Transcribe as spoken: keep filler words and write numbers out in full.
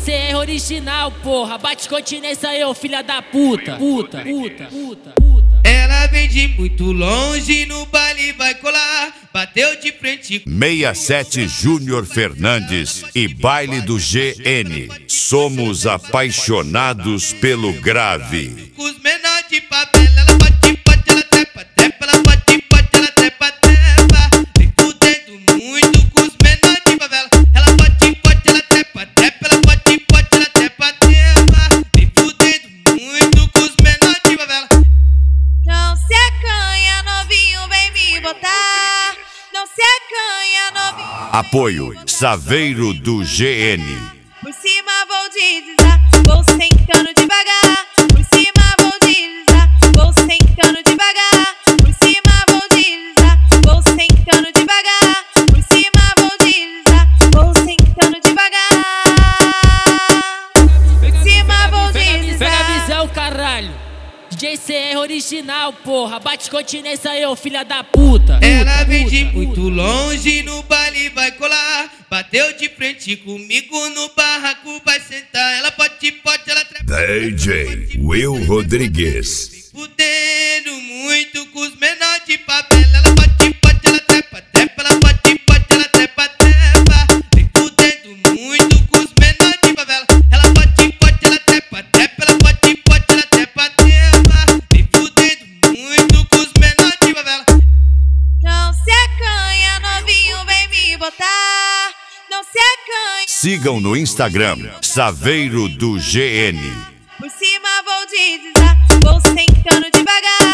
C R original, porra. Bate continência aí, ô filha da puta. Puta, puta, puta, puta. Ela vem de muito longe, no baile vai colar. Bateu de frente com sessenta e sete Júnior Fernandes e Baile do G N. Somos apaixonados pelo grave. os menores de favela. Ela bate, bate, ela trepa, trepa. Ela bate, bate, ela trepa, trepa. Vem fudendo muito com os menores de favela. Ela bate, bate, ela trepa, trepa. Ela bate, bate, ela trepa, trepa. Vem fudendo muito com os menores de favela. Não se acanha, novinho, vem me botar. Não se acanha, novinho. Apoio Saveiro do G N. Por cima vou deslizar, vou sentando devagar. Por cima vou deslizar, vou sentando devagar. Por cima vou deslizar, vou sentando devagar. Por cima vou deslizar, vou sentando devagar. Por cima vou deslizar. Pega a visão, caralho. D J C R original, porra. Bate continência aí, ô filha da puta. Ela vem puta, de puta, muito puta. longe, no baile vai colar. Bateu de frente comigo no barraco, vai sentar. Ela pode, pode, ela trepa. D J Will Rodrigues. Fudendo muito com os menores de favela. Ela bate, bate, ela trepa, trepa. Ela bate, bate, ela trepa, trepa. Vem fudendo muito com os menores de favela. Ela bate, bate, ela trepa, trepa. Ela bate, bate, ela trepa, trepa. Vem fudendo muito com os menores de favela. Não se acanha, novinho, vem me botar. Não se acanha. Sigam no Instagram Saveiro do G N. Por cima vou deslizar, vou sentando devagar.